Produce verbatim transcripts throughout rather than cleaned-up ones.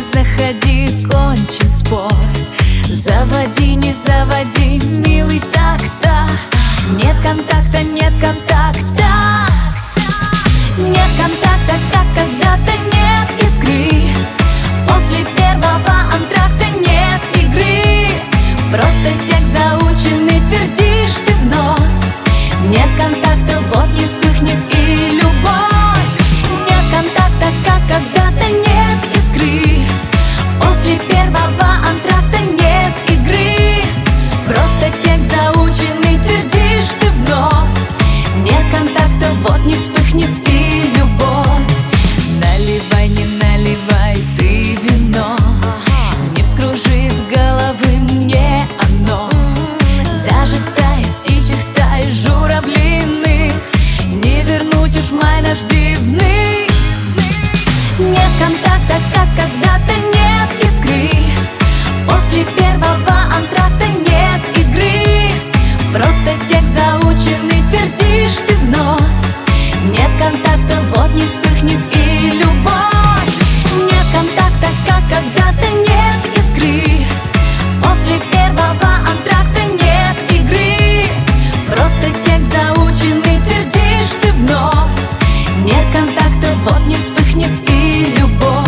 заходи, кончен спор. Заводи, не заводи, милый, так-то. Нет контакта, нет контакта. Нет контакта, как когда-то нет искры. После первого антракта нет игры. Просто текст заученный, твердишь ты вновь. Нет контакта, вот не вспыхнет и любовь. Нет контакта, как когда-то нет искры. После первого антракта нет игры. Просто текст заученный, твердишь ты вновь. Нет контакта, вот не вспыхнет и любовь. Наливай, не наливай ты вино, не вскружит головы мне оно. Даже стаи птичек, стаи журавлиных не вернуть уж май наш дивный. Нет контакта, как когда-то нет искры. После первого антракта нет игры. Просто текст заученный, твердишь ты вновь. Нет контакта, вот не вспыхнет и любовь. Нет контакта, как когда-то нет искры. После первого антракта нет игры. Просто текст заученный, твердишь ты вновь. Нет контакта, вот не вспыхнет и любовь.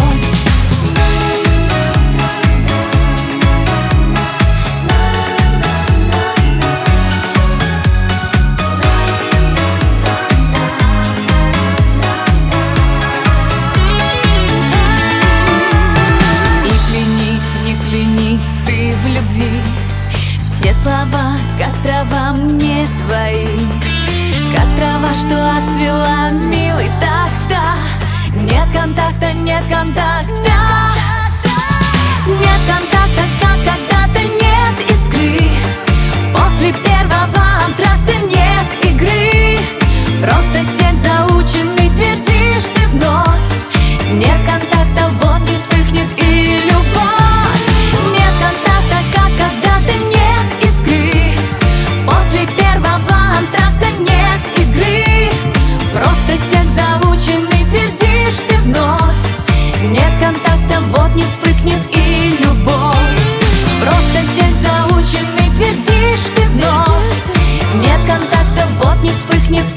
Ты в любви, все слова, как трава, мне твои. Как трава, что отцвела, милый, так-то. Нет контакта, нет контакта. Нет контакта, как когда-то нет искры. После первого антракта нет игры. Просто текст заученный, твердишь ты вновь. Нет контакта, вот не вспыхнет и любовь. После первого антракта нет игры. Просто текст заученный, твердишь ты вновь. Нет контакта, вот не вспыхнет и любовь. Просто текст заученный, твердишь ты вновь. Нет контакта, вот не вспыхнет